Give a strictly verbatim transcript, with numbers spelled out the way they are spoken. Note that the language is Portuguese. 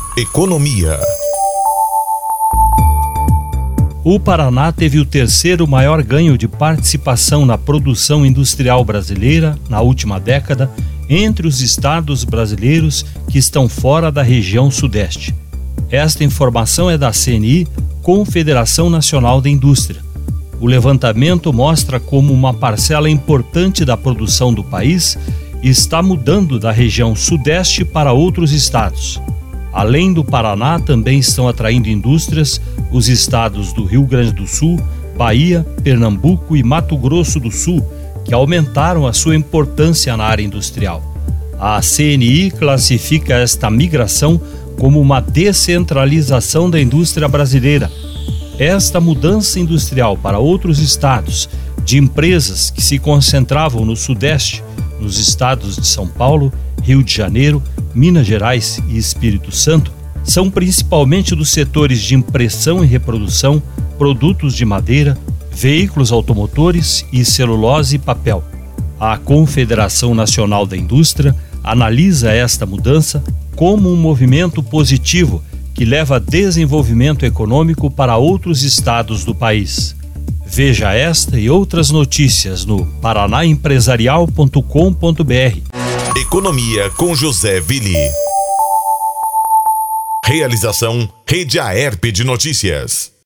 Economia. O Paraná teve o terceiro maior ganho de participação na produção industrial brasileira na última década entre os estados brasileiros que estão fora da região Sudeste. Esta informação é da C N I, Confederação Nacional da Indústria. O levantamento mostra como uma parcela importante da produção do país está mudando da região Sudeste para outros estados. Além do Paraná, também estão atraindo indústrias os estados do Rio Grande do Sul, Bahia, Pernambuco e Mato Grosso do Sul, que aumentaram a sua importância na área industrial. A C N I classifica esta migração como uma descentralização da indústria brasileira. Esta mudança industrial para outros estados, de empresas que se concentravam no Sudeste, nos estados de São Paulo, Rio de Janeiro, Minas Gerais e Espírito Santo, são principalmente dos setores de impressão e reprodução, produtos de madeira, veículos automotores e celulose e papel. A Confederação Nacional da Indústria analisa esta mudança como um movimento positivo que leva a desenvolvimento econômico para outros estados do país. Veja esta e outras notícias no paraná empresarial ponto com ponto b r. Economia com José Willi. Realização Rede Aerp de Notícias.